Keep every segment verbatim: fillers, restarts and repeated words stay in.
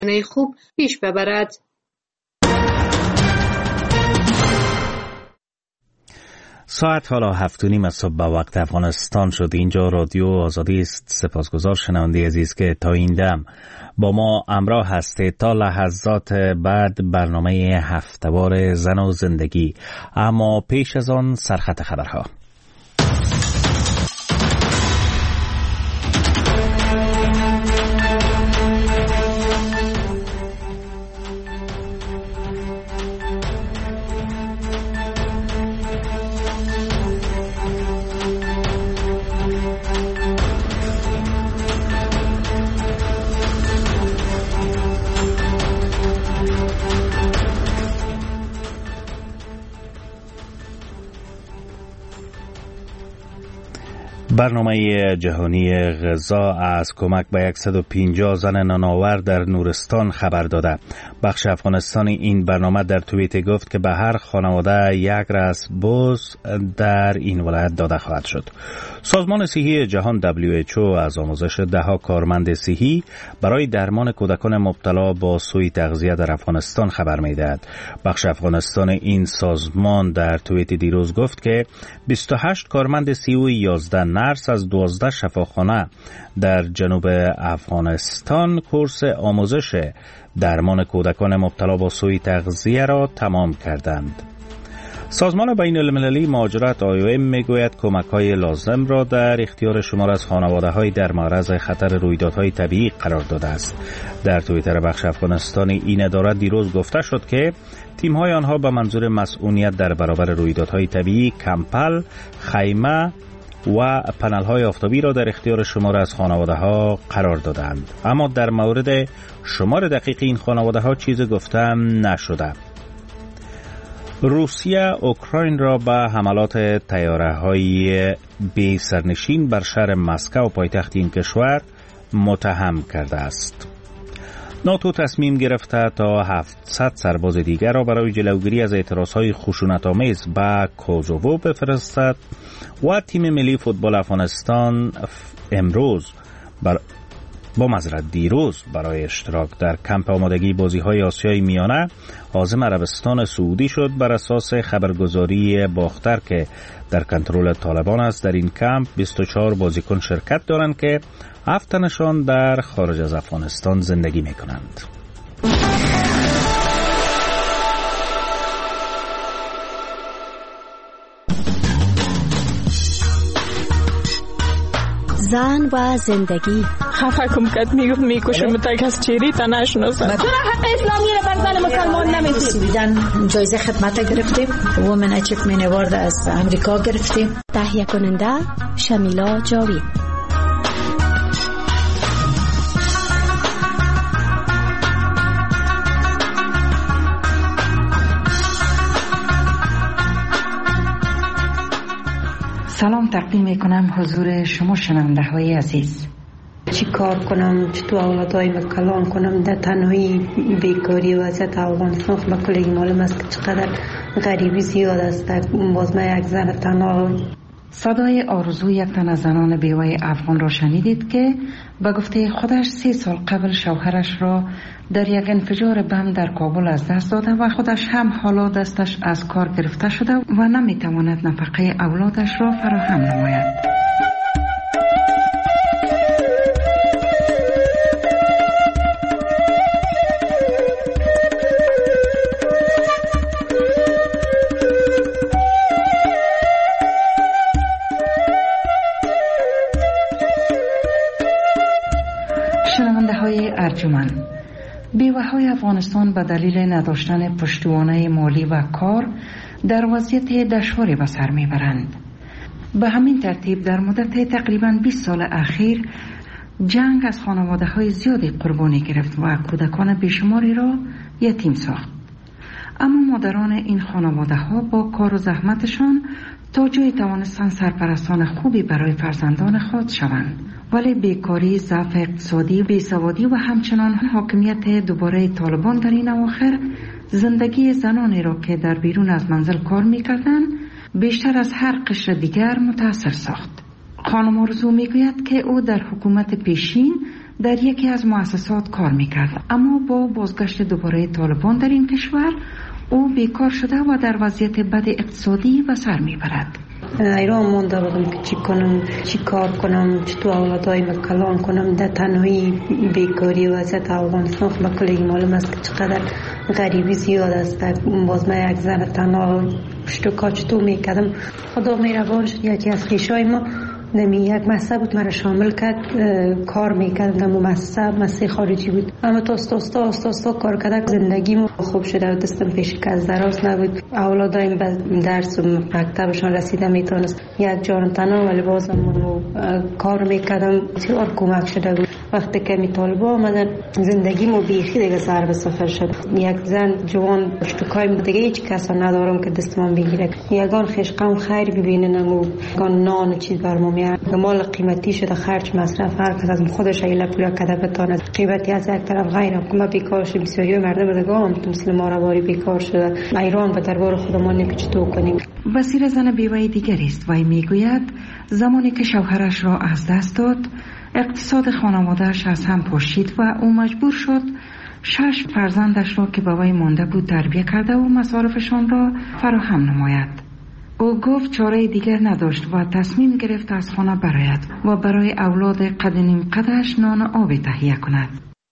خوب پیش ببرد. ساعت حالا هفت و نیم صبح به وقت افغانستان شد. اینجا رادیو آزادی است. سپاسگزار شنونده عزیز که تا این دم با ما همراه هستید. تا لحظات بعد برنامه هفته‌وار زن و زندگی، اما پیش از آن سرخط خبرها. برنامه جهانی غذا از کمک به صد و پنجاه زن نانآور در نورستان خبر داده. بخش افغانستانی این برنامه در توییت گفت که به هر خانواده یک راس بز در این ولایت داده خواهد شد. سازمان صحی جهان دبلیو اچ او از آموزش دهها کارمند صحی برای درمان کودکان مبتلا با سوء تغذیه در افغانستان خبر می‌دهد. بخش افغانستان این سازمان در توییت دیروز گفت که بیست و هشت کارمند صحی و یازده نرس از دوازده شفاخانه در جنوب افغانستان کورس آموزش درمان کودکان مبتلا با سوء تغذیه را تمام کردند. سازمان بین المللی مهاجرت آی او ام میگوید کمک‌های لازم را در اختیار شمار از خانواده‌های در معرض خطر رویدادهای طبیعی قرار داده است. در توییتر بخش افغانستان این اداره دیروز گفته شد که تیم‌های آنها به منظور مسئولیت در برابر رویدادهای طبیعی کمپل، خیمه و پنل‌های آفتابی را در اختیار شمار از خانواده‌ها قرار دادند، اما در مورد شمار دقیق این خانواده‌ها چیزی گفته نشده. روسیه اوکراین را به حملات طیاره‌های بی سرنشین بر شهر مسکو پایتخت این کشور متهم کرده است. ناتو تصمیم گرفته تا هفتصد سرباز دیگر را برای جلوگیری از اعتراضهای خشونت‌آمیز به کوزوو بفرستد و تیم ملی فوتبال افغانستان امروز بر با معذرت دیروز برای اشتراک در کمپ آمادگی بازی‌های آسیای میانه عازم عربستان سعودی شد. بر اساس خبرگزاری باختر که در کنترل طالبان است، در این کمپ بیست و چهار بازیکن شرکت دارند که هفت تنشان در خارج از افغانستان زندگی می‌کنند. زن و زندگی. خفه کم کد میگفت میکشم تا کس چیری تا نشناسم. چرا حق اسلامی رو بر زن مسلمان نمیدید؟ بیدن جایزه خدمت گرفتیم، وومن اچیومنت اوارد از امریکا گرفتیم. تهیه کننده شمیلا جاوید. سلام تقدیم میکنم حضور شما شنونده های عزیز. چی کار کنم، چطور اولادای مکلان کنم، در تنهایی بیکاری و وضعیت افغانستان خب کلی معلوم است که چقدر غریبی زیاد است. باز من یک زن تنها. صدای آرزو یک تن از زنان بیوه افغان را شنیدید که به گفته خودش سی سال قبل شوهرش را در یک انفجار بم در کابل از دست داده و خودش هم حالا دستش از کار گرفته شده و نمیتواند نفقه اولادش را فراهم نماید. ارجمند، بیوه‌های افغانستان به دلیل نداشتن پشتوانه مالی و کار در وضعیت دشواری به سر میبرند. به همین ترتیب در مدت تقریباً بیست سال اخیر جنگ از خانواده‌های زیادی قربانی گرفت و کودکان بیشماری را یتیم ساخت. اما مادران این خانواده‌ها با کار و زحمتشان تا جایی توانستند سرپرستان خوبی برای فرزندان خود شوند، ولی بیکاری، ضعف اقتصادی، بیسوادی و همچنان حاکمیت دوباره طالبان در این اواخر زندگی زنانی را که در بیرون از منزل کار می‌کردند بیشتر از هر قشر دیگر متاثر ساخت. خانم آرزو میگوید که او در حکومت پیشین در یکی از مؤسسات کار میکرد، اما با بازگشت دوباره طالبان در این کشور او بیکار شده و در وضعیت بد اقتصادی و سر میبرد. ایران مونده بودم که چی کنم، چی کار کنم، چطور اولادایم کلان کنم. در تنهایی بیکاری و وضعیت افغانستان خب کلی معلوم است که چقدر غریبی زیاد است. باز من یک زن تنها پشت و کار چطور میکردم. خدا مهربان شد یکی از خویشای ما نمی یک مؤسسه بود مرا شامل کرد، کار میکردم در مؤسسه مؤسسه خارجی بود، اما تا استاستا استاستا کار کردم. زندگیمو خوب شده و دستم پیش کس دراز نبود. اولادایم به درس و مکتبشان رسیده میتونست یک جان تنها، ولی بازم کار میکردم. بسیار کمک شده بود. وقتی که می طالبا آمدن زندگیمو بیخی دیگه سر به سفر شد. یک زن جوان پشتکای دیگه هیچ کسا ندارم که دستم بگیره. یگان خشقم خیر ببینن و یگان نان چیز برام میاد. مال قیمتی شده، خرج مصرف هر کس از خودش ایله پولا کده بتونه. قیمتی از یک طرف غیرم که ما بیکار شدیم. بسیاری مردم دیگه هم مثل ما رواری بیکار شده. ایران به دربار خودمان نمی‌چطور کنیم. وسیله زن بیوه دیگری است و میگوید زمانی که شوهرش را از دست داد، اقتصاد خانواده‌اش از هم پاشید و او مجبور شد شش فرزندش را که به وی مانده بود تربیت کرده و مصارفشان را فراهم نماید. او گفت چاره دیگر نداشت و تصمیم گرفت از خانه برآید و برای اولاد قد نیم قدش نان و آب تهیه کند.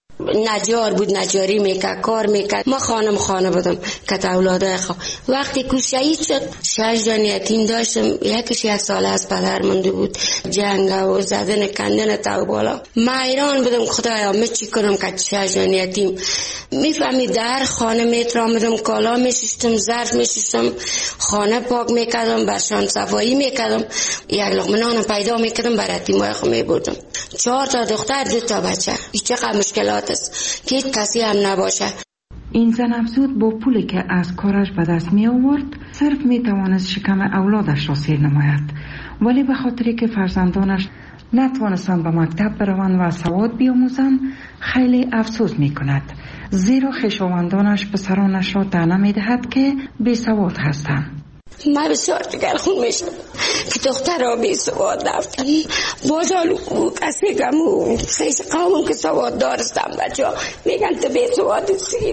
نجار بود، نجاری میکرد، کار میکرد. ما خانم خانه بودم که اولادای خو وقتی که شهید شد شش جان یتیم داشتم. یکیش یک ساله از پدر مونده بود. جنگ و زدن کندن تا بالا. ما ایران بودم خدایا من چی کنم که شش جان یتیم. میفهمی در خانه میترامدم، کالا میشستم، ظرف میشستم، خانه پاک میکردم، برشان صفایی میکردم، یک لقمه نان پیدا میکردم برای یتیمای خو میبردم. چهار تا دختر، دو تا بچه. این چقدر مشکلات است که کسی هم نباشه. این زن افزود با پولی که از کارش به دست می آورد صرف می توانست شکم اولادش را سیر نماید، ولی به خاطری که فرزندانش نتوانستند به مکتب بروند و سواد بیاموزند خیلی افسوس می کند، زیرا خویشاوندانش پسرانش را طعنه می دهد که بی سواد هستند. من بسیار دگرخون میشم که دخترها بی سواد رفتن. بازال کسی که مو خیش قوم که سواد دارستم بچه ها میگن تو بی سواد سید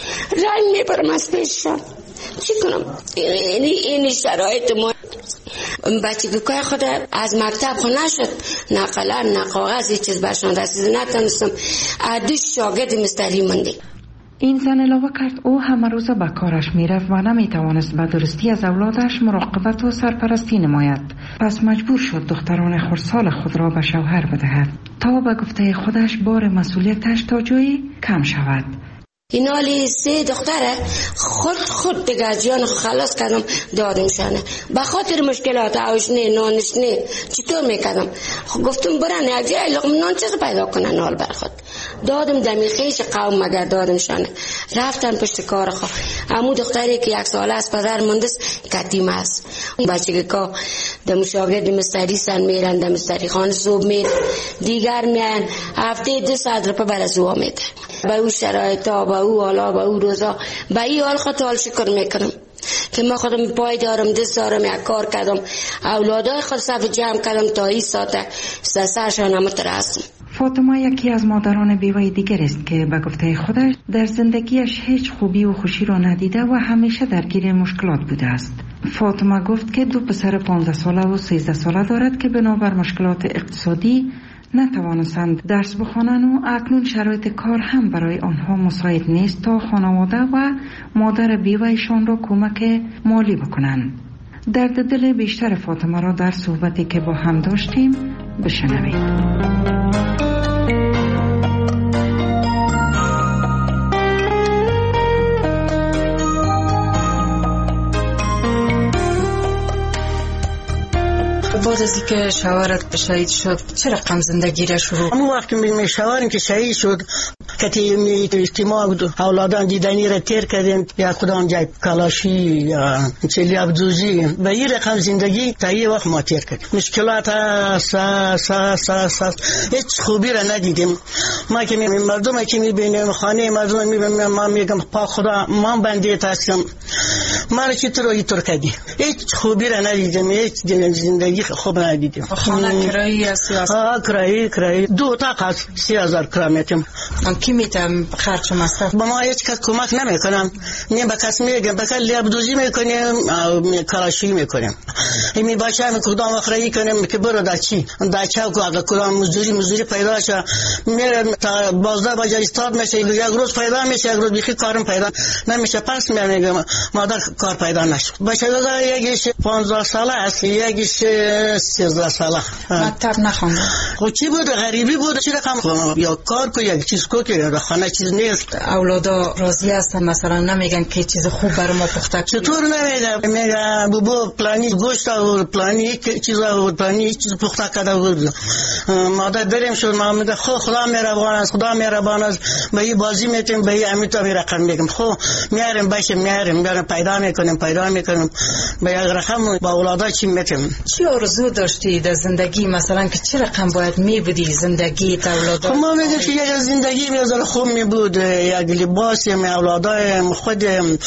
رنگ میبرم از پیششان. چی کنم؟ اینی اینی شرایط ما. بچه که که خود از مکتب خونه شد، نه قلم نه کاغذ هیچ چیز برشان رسید، نتونستم دوش شاگرد مستری مندی. این زن علاوه کرد او همه روز به کارش میرفت و نمیتوانست به درستی از اولادش مراقبت و سرپرستی نماید. پس مجبور شد دختران خردسال خود را به شوهر بدهد تا به گفته خودش بار مسئولیتش تا جایی کم شود. این حالی سه دختره خود خود دیگه از جان خلاص کردم دادم شانه. به خاطر مشکلات آوشنه نانشنه چطور میکردم؟ گفتم برن یک جای لقمه نان چیز پیدا کنن حال بر خود. دادم دمی خیش قوم مگر دادم شانه. رفتن پشت کار خوا. امو دختری که یک ساله از پدر مندست کتیم است. بچه که که دم شاگرد مستری سن میرن، دم مستری خانه صبح میرن، دیگر میان هفته دو ساعت رو بر از او آمده. با او شرایط ها، با او حالا، با او روزا، با این حال خود حال شکر میکنم که ما خودم پای دارم، دست دارم، یک کار کردم، اولادای خود صف جمع کردم تا این ساعت سرشان همه ترستم. فاطمه یکی از مادران بیوه دیگر است که به گفته خودش در زندگیش هیچ خوبی و خوشی را ندیده و همیشه درگیر مشکلات بوده است. فاطمه گفت که دو پسر پانزده ساله و سیزده ساله دارد که بنابر مشکلات اقتصادی نتوانستند درس بخوانند و اکنون شرایط کار هم برای آنها مساعد نیست تا خانواده و مادر بیوهشان را کمک مالی بکنند. درد دل بیشتر فاطمه را در صحبتی که با هم داشتیم بشنوید. بعد از اینکه شوهرت شهید شد چه رقم زندگی را شروع؟ همون وقت که شوهرم که شهید شد کتی اجتماع اولادان دیدنی را تیر کردیم یا کدام جای کلاشی یا چلی ابزوزی و این رقم زندگی تا یه وقت ما تیر کردیم. مشکلات سا سا سا سا هیچ خوبی را ندیدیم. ما که می مردم که میبینیم خانه مردم میبینیم ما میگم پا خدا ما بنده هستم ما را چطور و اینطور کردی هیچ خوبی را ندیدیم هیچ زندگی خوب ندیدیم. خانه کرایی است یا آه کرایی کرایی دو اتاق هست سی هزار کرا میتیم. کی میتم خرج مصرف با ما هیچ کس کمک نمیکنم نه به کس میگم به کل لیابدوزی میکنیم کلاشی میکنیم می باشه می کدام اخرایی کنیم که برو دچی دچا کو اگه کدام مزدوری مزدوری پیدا شه میره تا بازده بجا استاد میشه یک روز پیدا میشه یک روز بیخی کارم پیدا نمیشه پس میگم مادر کار پیدا نشه باشه یکیش پانزده ساله است یکیش سیزده ساله مکتب نخونده. خب چی بود غریبی بود چی رقم یا کار کو یک چیز کو که خانه چیز نیست. اولادا راضی هستن مثلا نمیگن که چیز خوب برای ما پخته چطور نمیگم میگم بابا پلانی گوشت و پلانی چیزا و پلانی چیز پخته کرده بود مادر بریم شد ما میگه خو خدا مهربان است خدا مهربان است به این بازی میتیم به این امیتا می رقم میگم خو میاریم باشه میاریم میاریم پیدا میکنیم پیدا میکنیم به یک رقم با اولادا چی میتیم. چی آرزو داشتی در زندگی مثلا که چه رقم باید میبودی زندگی تا اولادا؟ ما میگم که یک زندگی میذاره خوب میبود یک لباس می اولادا خود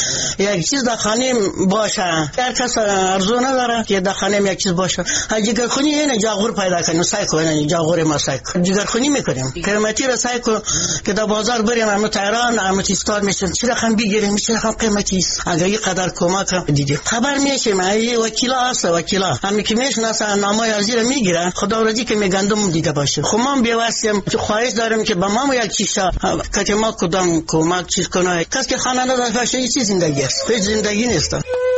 یک چیز در خانه باشه هر کس ارزو نداره که در خانه یک چیز باشه. جگر خونی اینه جاغور پیدا کنیم سعی کنیم جاغور ما سعی کنیم جگر خونی میکنیم قیمتی را سعی کنیم که در بازار بریم همه تهران همه استاد میشن چی رقم بگیریم چی رقم قیمتی است اگر این قدر کمک دیدیم خبر میشیم ای وکیلا هست وکیلا همین که میشناسن نامه ارزی را میگیرن خدا ورزی که میگندم دیده باشه. خب ما بی‌واسیم خواهش داریم که با ما یک چیز که ما کدام کمک چیز کنه کس که خانه نداشته باشه این چیز زندگی است هیچ زندگی نیست.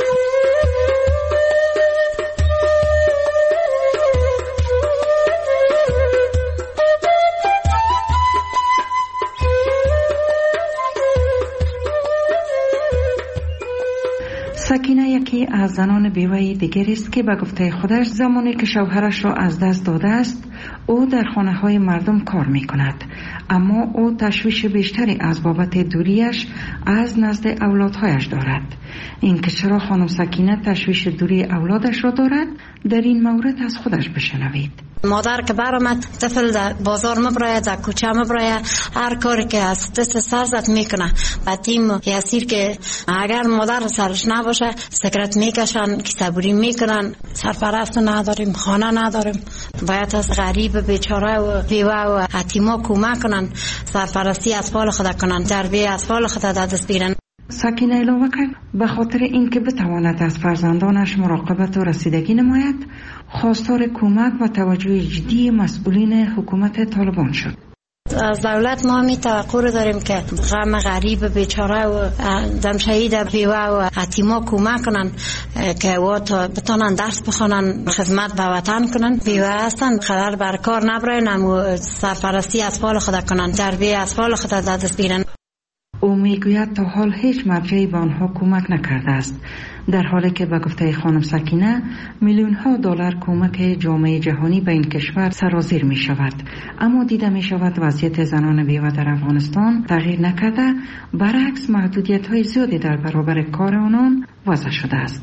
سکینه یکی از زنان بیوه دیگری است که به گفته خودش زمانی که شوهرش را از دست داده است او در خانه های مردم کار می کند اما او تشویش بیشتری از بابت دوریش از نزد اولادهایش دارد. این که چرا خانم سکینه تشویش دوری اولادش را دارد در این مورد از خودش بشنوید. مادر که برآمد طفل در بازار مبراید در کوچه مبراید هر کاری که از دست سر زد میکنه و تیم یسیر که اگر مادر سرش نباشه سکرت میکشن که صبوری میکنن سرپرست نداریم خانه نداریم باید از غریب بیچاره و بیوه و یتیما کمک کنن سرپرستی اطفال خود کنن تربیت اطفال خود در دست بگیرن. سکینه علاوه کرد به خاطر اینکه بتواند از فرزندانش مراقبت و رسیدگی نماید خواستار کمک و توجه جدی مسئولین حکومت طالبان شد. از دولت ما می توقع داریم که غم غریب بیچاره و دم شهید بیوه و یتیما کمک کنن که و تا بتونن درس بخونن خدمت به وطن کنن. بیوه هستن قدر بر کار نبراین اما سرپرستی اطفال خود کنن تربیت اطفال خود در دست بگیرن. او میگوید تا حال هیچ مرجعی به آنها کمک نکرده است در حالی که به گفته خانم سکینه میلیون ها دلار کمک جامعه جهانی به این کشور سرازیر می شود اما دیده می شود وضعیت زنان بیوه در افغانستان تغییر نکرده برعکس محدودیت های زیادی در برابر کار آنان وضع شده است.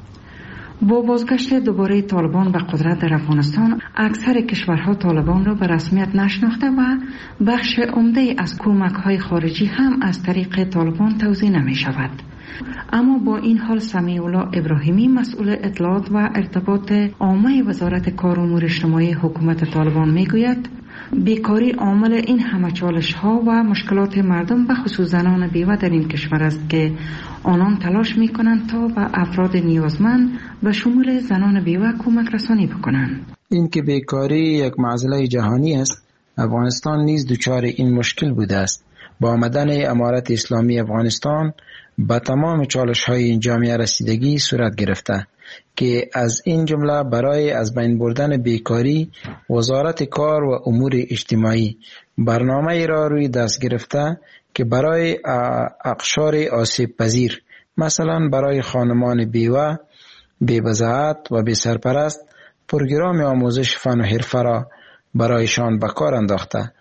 با بازگشت دوباره طالبان به قدرت در افغانستان اکثر کشورها طالبان را به رسمیت نشناخته و بخش عمده از کمک‌های خارجی هم از طریق طالبان توزیع نمی شود. اما با این حال سمیع الله ابراهیمی مسئول اطلاعات و ارتباط عامه وزارت کار و امور اجتماعی حکومت طالبان میگوید بیکاری عامل این همه چالش ها و مشکلات مردم به خصوص زنان بیوه در این کشور است که آنان تلاش می کنند تا به افراد نیازمند به شمول زنان بیوه کمک رسانی بکنند. این که بیکاری یک معضله جهانی است افغانستان نیز دچار این مشکل بوده است. با آمدن امارت اسلامی افغانستان به تمام چالش های این جامعه رسیدگی صورت گرفته که از این جمله برای از بین بردن بیکاری وزارت کار و امور اجتماعی برنامه ای را روی دست گرفته که برای اقشار آسیب پذیر مثلا برای خانمان بیوه، بی‌بضاعت و بی سرپرست پروگرام آموزش فن و حرفه را برایشان به کار انداخته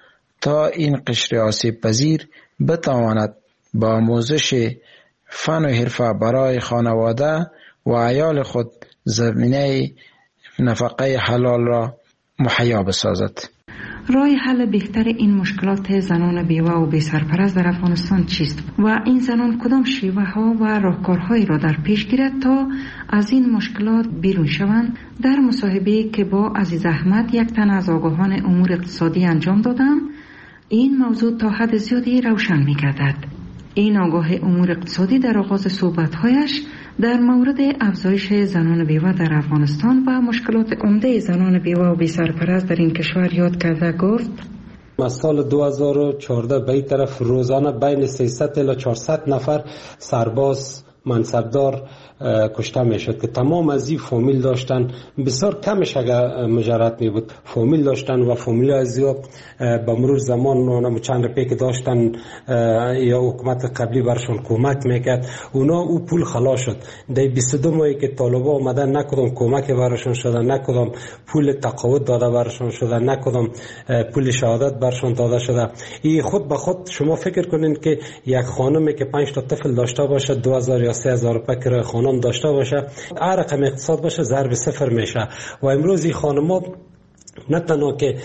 تا این قشر آسیب پذیر بتواند با آموزش فن و حرفه برای خانواده و عیال خود زمینه نفقه حلال را مهیا بسازد. راه حل بهتر این مشکلات زنان بیوه و بی سرپرست در افغانستان چیست و این زنان کدام شیوه ها و راهکارهایی را در پیش گیرد تا از این مشکلات بیرون شوند؟ در مصاحبه‌ای که با عزیز احمد، یک تن از آگاهان امور اقتصادی انجام دادم، این موضوع تا حد زیادی روشن می گردد. این آگاه امور اقتصادی در آغاز صحبت‌هایش در مورد افزایش زنان بیوه در افغانستان و مشکلات عمده زنان بیوه و بی سرپرست در این کشور یاد کرده گفت: از سال دو هزار و چهارده به این طرف روزانه بین سیصد الی چهارصد نفر سرباز منصبدار کشته می شد که تمام از این فامیل داشتن. بسیار کمش اگر مجرد می بود فامیل داشتن و فامیل از یا به مرور زمان اونا چند رپی که داشتن یا حکومت قبلی برشون کمک میکرد، اونا او پول خلاص شد. در بیست و دو ماهی که طالبا آمدن نکدام کمک برشون شده، نکدام پول تقاعد داده برشون شده، نکدام پول شهادت برشون داده شده. این خود به خود شما فکر کنین که یک خانمی که پنج تا طفل داشته باشه، دو هزار یا سه هزار روپیه کرایه خانم داشته باشه، هر رقم اقتصاد باشه ضرب صفر میشه. و امروز این خانم‌ها نه تنها که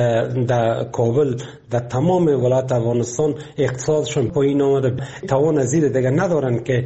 در کابل، در تمام ولایت افغانستان اقتصادشون پایین آمده، توان زیر دیگه ندارن که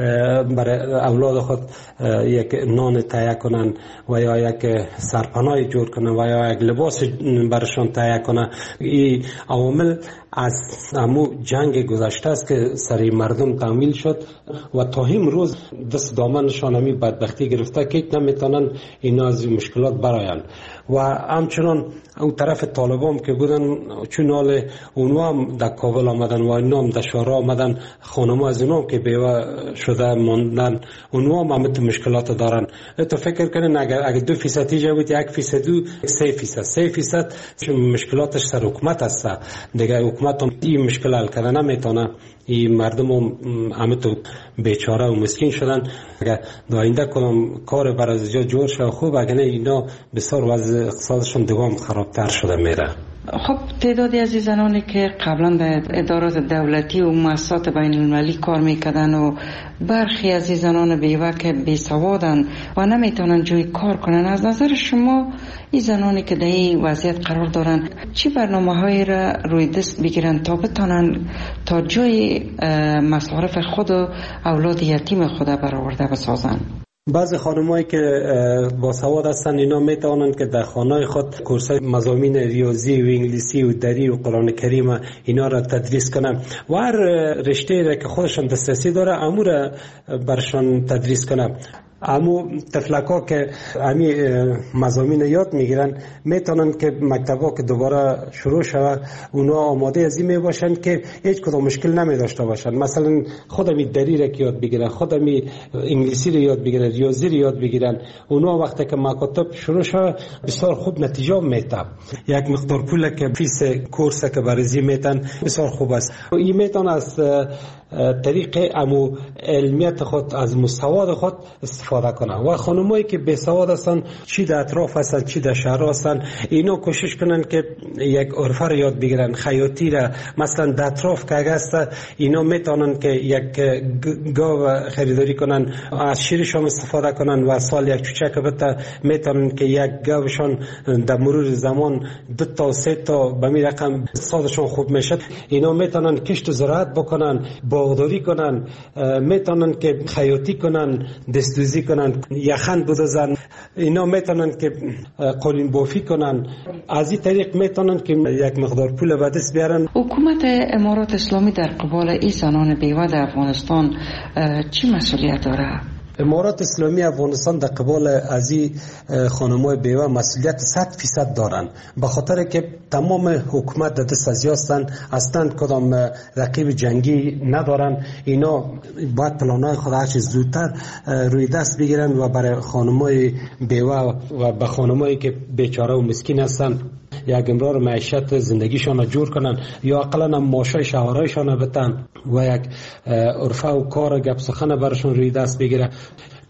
برای اولاد خود یک نان تهیه کنن و یا یک سرپناه جور کنن و یا یک لباس برشان تهیه کنن. این عوامل از امو جنگ گذشته است که سری مردم تعمیل شد و تا هم روز دست دامنشان همی بدبختی گرفته که نمیتونن اینا از مشکلات براین. و همچنان او طرف طالبان که بودن، چون حال اونها هم در کابل آمدن و اینا هم در شهرها آمدن، خانم‌ها از اونها که بیوه شده ماندن، اونها هم همه مشکلات دارن. تو فکر کنین اگر اگر دو فیصد ایجا بود، یک فیصد دو سه فیصد سه فیصد مشکلاتش سر حکومت است دیگه. حکومت هم این مشکل حل کردن نمیتونه. این مردم هم همه تو بیچاره و مسکین شدن. اگر در آینده کنم کار بر از جا جور شد خوب، اگر نه اینا بسیار وضع اقتصادشون دوام خرابتر شده میره. خب تعدادی از زنانی که قبلا در ادارات دولتی و مؤسسات بین المللی کار میکردن و برخی از زنان بیوه که بیسوادن و نمیتونن جای کار کنن، از نظر شما این زنانی که در این وضعیت قرار دارن چی برنامه هایی را روی دست بگیرن تا بتونن تا جای مصارف خود و اولاد یتیم خود برآورده بسازن؟ بعضی خانمایی که با سواد هستن اینا میتونن که در خانه خود کورسای مضامین ریاضی و انگلیسی و دری و قرآن کریم اینا را تدریس کنن و هر رشته را که خودشان دسترسی داره امو را برشان تدریس کنن. امو تفلکا که امی مضامین یاد میگیرن میتونن که مکتبا که دوباره شروع شود اونا آماده از این می باشن که هیچ کدام مشکل نمی داشته باشن. مثلا خودمی دری را که یاد بگیرن، خودمی انگلیسی را یاد بگیرن، ریاضی را یاد بگیرن، اونا وقتی که مکاتب شروع شود بسیار خوب نتیجه میده. یک مقدار پول که فیس کورس که برزی میتن بسیار خوب است. این میتون از طریق امو علمیت خود، از مستواد خود استفاده کنن. و خانمایی که بی سواد هستن، چی در اطراف هستن چی در شهر هستن، اینا کوشش کنن که یک عرفه را یاد بگیرن، خیاطی را. مثلا در اطراف که هست اینا میتونن که یک گاو خریداری کنن، از شیرشون استفاده کنن و سال یک چوچک بته میتونن که یک گاوشان در مرور زمان دو تا سه تا به می رقم اقتصادشون خوب میشه. اینا میتونن کشت و زراعت بکنن، باغداری کنن، میتونن که خیاطی کنن، دستوزی کنن، یخن بدوزن. اینا میتونن که قالین بافی کنن. از این طریق میتونن که یک مقدار پول به دست بیارن. حکومت امارات اسلامی در قبال این زنان بیوه در افغانستان چی مسئولیت داره؟ امارات اسلامی افغانستان در قبال از این خانم‌های بیوه مسئولیت صد فیصد دارن، به خاطر که تمام حکومت در دست از هستن، اصلا کدام رقیب جنگی ندارن. اینا باید پلان‌های خود هر چیز زودتر روی دست بگیرن و برای خانم‌های بیوه و به خانم‌هایی که بیچاره و مسکین هستن یک امرار معیشت زندگیشان را جور کنن، یا اقلا هم ماشای شهرهایشان را بتن و یک عرفه و کار گپ سخن برشون روی دست بگیره.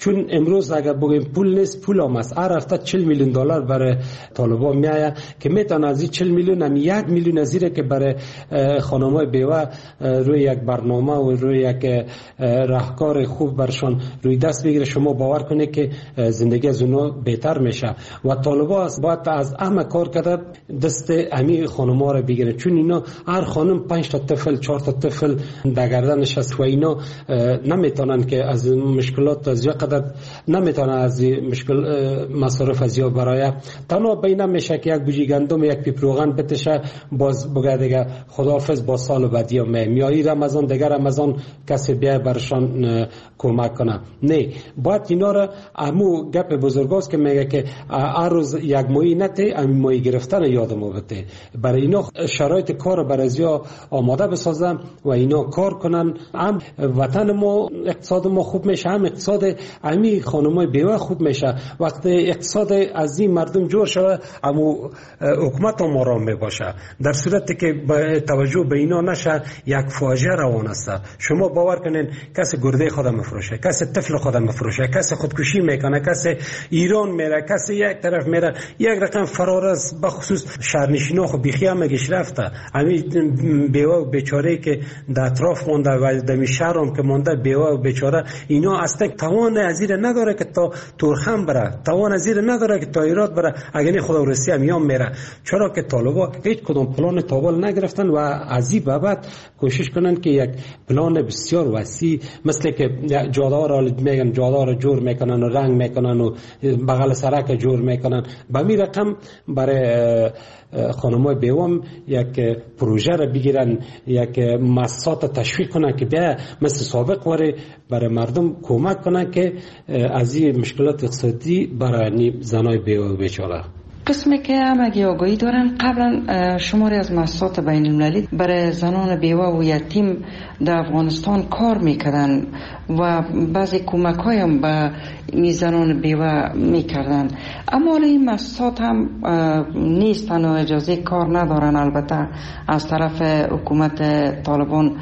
چون امروز اگر بگیم پول نیست، پول هم است. هر هفته چهل میلیون دلار برای طالبان میآید که میتونه از این چهل میلیون هم یک میلیون از این که برای خانم‌های بیوه روی یک برنامه و روی یک راهکار خوب برشان روی دست بگیره. شما باور کنید که زندگی از اونها بهتر میشه و طالبان باید از همه کار کرده دست امی خانم‌ها رو بگیره، چون اینا هر خانم پنج تا طفل چهار تا طفل در گردنش است و اینا نمیتونن که از مشکلات از یا قدر نمیتونن از مشکل مصارف از یا برای تنها بین میشه که یک بوجی گندم یک پیپ روغن بتشه باز بگه دیگه خداحافظ با سال بعدی یا میایی رمضان دیگر رمضان کسی بیا برشان کمک کنه. نه، باید اینا را امو گپ بزرگاست که میگه که هر روز یک ماهی نته امی ماهی گرفتن یادمو بده. برای اینا شرایط کار برای ازیا آماده بسازم و اینا کار کنن، هم وطن ما اقتصاد ما خوب میشه، هم اقتصاد امی خانمای بیوه خوب میشه. وقتی اقتصاد از این مردم جور شده امو حکومت هم آرام میباشه. در صورتی که توجه به اینا نشه یک فاجعه روان است. شما باور کنین کسی گرده خود مفروشه، کسی طفل خود مفروشه، کسی خودکشی میکنه، کسی ایران میره، کسی یک طرف میره. یک رقم فرار است، بخصوص شهرنشینا خو بیخی هم مگش رفته. همین بیوه و بیچاره که در اطراف مونده و در شهر هم که مونده بیوه و بیچاره، اینا اصلا توان ازیر نداره که تا تورخم بره، توان ازیر نداره که تا ایراد بره. اگر نه خدا ورسی هم یام میره. چرا که طالبا هیچ کدوم پلان تابل نگرفتن و از این بابت کوشش کنن که یک پلان بسیار وسیع مثل که جاده را میگن جاده را جور میکنن و رنگ میکنن و بغل سرک جور میکنن. به می رقم برای خانمای بیوام یک پروژه را بگیرن، یک مؤسسات تشویق کنن که بیا مثل سابق وره برای مردم کمک کنن که از این مشکلات اقتصادی برای زنای بیوه بیچاره. قسمی که همگی آگاهی دارن قبلا شماری از مؤسسات بین المللی برای زنان بیوه و یتیم در افغانستان کار میکردن و بعضی کمک هایم به این زنان بیوه میکردن، اما این مؤسسات هم نیستن و اجازه کار ندارن. البته از طرف حکومت طالبان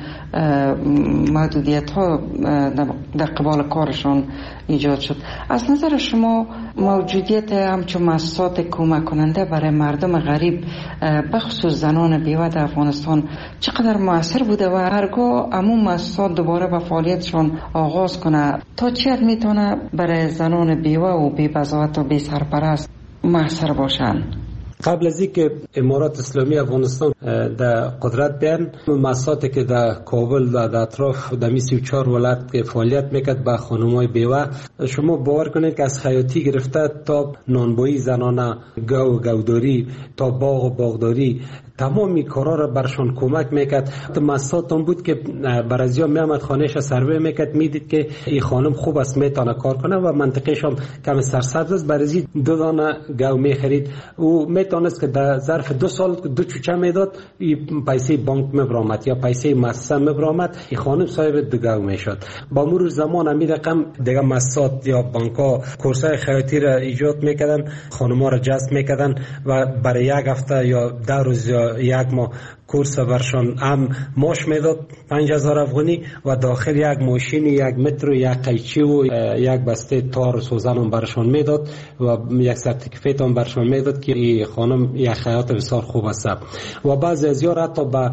محدودیت ها در قبال کارشان ایجاد شد. از نظر شما موجودیت همچون مؤسسات کمک کننده برای مردم غریب بخصوص زنان بیوه در افغانستان چقدر موثر بوده و هرگاه همون مؤسسات دوباره به فعالیتشان آغاز کنه تا چه حد میتونه برای زنان بیوه و بی بضاعت و بی سرپرست موثر باشن؟ قبل از اینکه امارات اسلامی افغانستان در قدرت بیان، مؤسساتی که در کابل و در اطراف در سی و چهار ولایت که فعالیت میکرد با خانمای بیوه، شما باور کنید که از خیاطی گرفته تا نانبایی زنانه، گو و گوداری تا باغ و باغداری، تمامی کارا را برشان کمک میکرد. مؤسسات هم بود که برازیا میامد خانهش سروی میکرد، میدید که این خانم خوب است میتونه کار کنه و منطقهش هم کم سرسبز است، برازی دو دانه گو میخرید و میتونست که در ظرف دو سال دو چوچه میداد، پیسه بانک میبرامد یا پیسه مؤسسه میبرامد، این خانم صاحب دو گو میشد. با مرور زمان همین رقم دیگه مؤسسات یا بانک‌ها کورسای خیاطی را ایجاد میکردن، خانم‌ها را جذب میکردن و برای یک هفته یا ده روز یا یک ماه کورس برشان هم ماش میداد پنج هزار افغانی و داخل یک ماشین یک متر و یک قیچی و یک بسته تار و سوزن هم برشان میداد و یک سرتیفیکت هم برشان میداد که این خانم یک خیاط بسیار خوب است. و بعضی از یار حتی با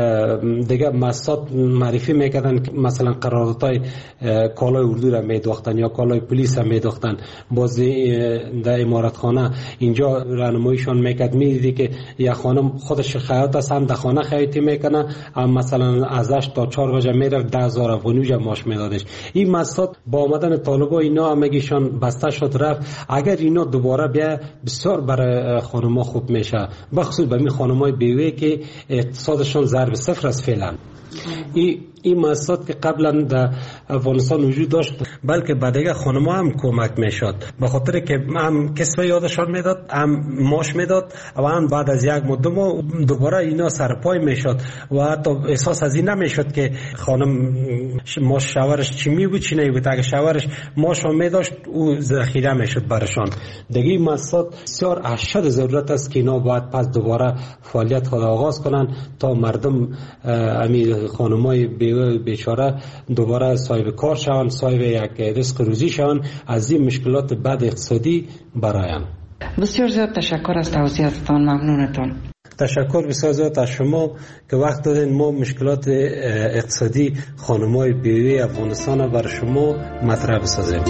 دیگه مؤسسات معرفی میکردن که مثلا قراردادهای کالای اردو را میدوختن یا کالای پلیس را میدوختن. باز در امارت خانه اینجا راهنماییشان میکرد، میدیدی که یک خانم خودش خیاط است، هم خانه خیاطی میکنه، هم مثلا ازش تا چهار بجه میره ده هزار افغانی جا ماش میدادش. این مؤسسات با آمدن طالبا اینا همگیشان بسته شد رفت. اگر اینا دوباره بیا بسیار برای خانم‌ها خوب میشه، بخصوص به این خانم‌های بیوه که اقتصادشان ضرب صفر است فعلا. این این مؤسسات که قبلا در افغانستان وجود داشت بلکه بعد دیگه خانم‌ها هم کمک میشد، به خاطر که هم کسب یادشان میداد، هم ماش میداد و هم بعد از یک مدت دوباره اینا سرپای میشد و حتی احساس از این نمیشد که خانم ماش شوهرش چی می بود چی نمی بود. اگه شوهرش ماش هم میداشت او ذخیره میشد برشان. دیگه این مؤسسات بسیار اشد ضرورت است که اینا باید پس دوباره فعالیت خود آغاز کنن تا مردم همین خانم‌های بیچاره دوباره صاحب کار شوند، صاحب یک رزق روزی شوند، از این مشکلات بد اقتصادی برایم. بسیار زیاد تشکر از توضیحاتتان، ممنونتان. تشکر بسیار زیاد از شما که وقت دادین ما مشکلات اقتصادی خانم‌های بیوی افغانستان برای شما مطرح بسازیم.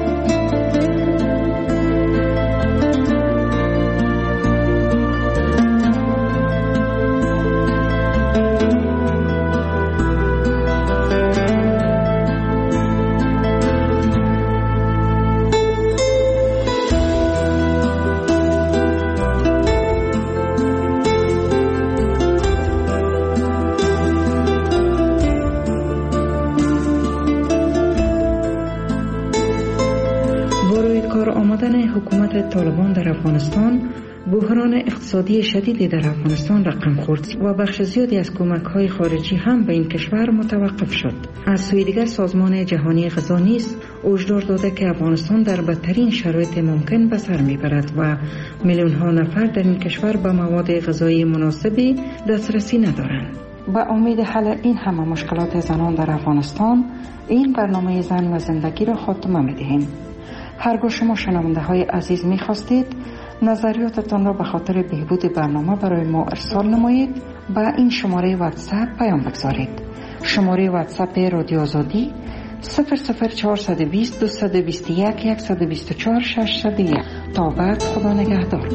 طالبان در افغانستان بحران اقتصادی شدیدی در افغانستان رقم خورد و بخش زیادی از کمک‌های خارجی هم به این کشور متوقف شد. از سوی دیگر سازمان جهانی غذا نیز هشدار داده که افغانستان در بدترین شرایط ممکن به سر میبرد و میلیون‌ها نفر در این کشور به مواد غذایی مناسبی دسترسی ندارند. با امید حل این همه مشکلات زنان در افغانستان، این برنامه زن و زندگی را خاتمه می‌دهیم. هرگاه شما شنونده های عزیز می خواستید نظریاتتان را به خاطر بهبود برنامه برای ما ارسال نمایید، با این شماره واتساپ پیام بگذارید. شماره واتساپ رادیو آزادی صفر صفر چهارصد و بیست دویست و بیست و یک صد و بیست و چهار ششصد و یک. تا بعد، خدا نگهدار.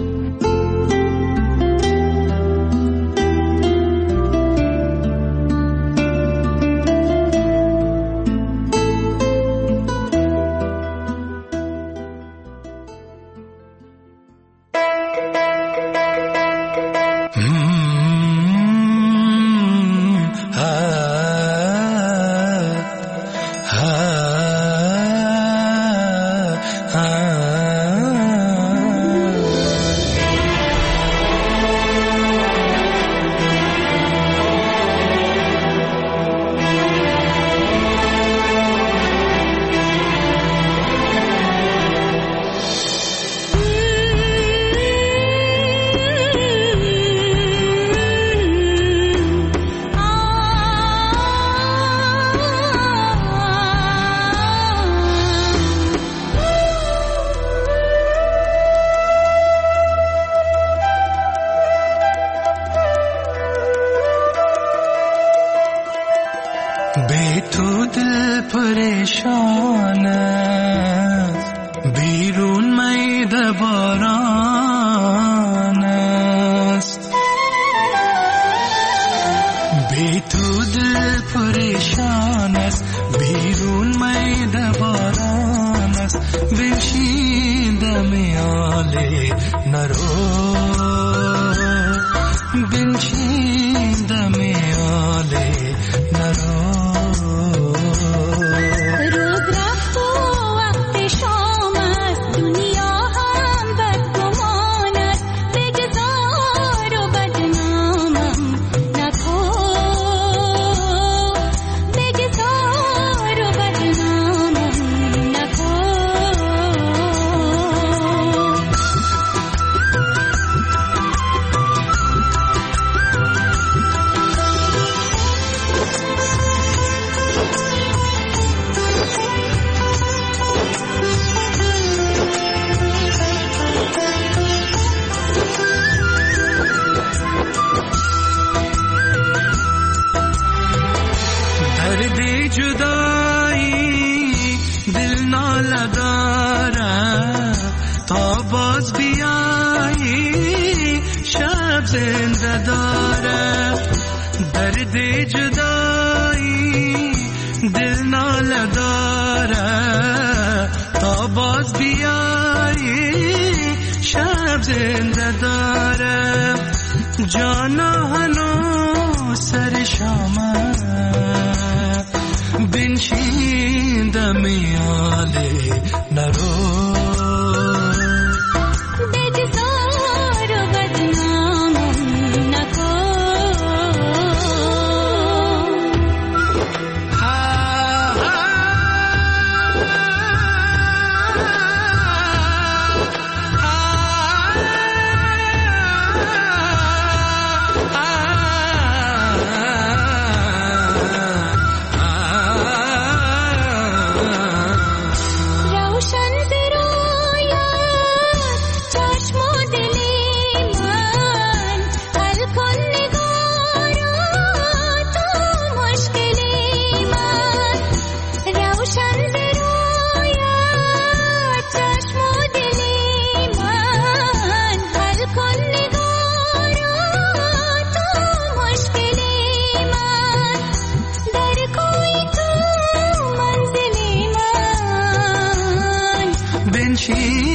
باشی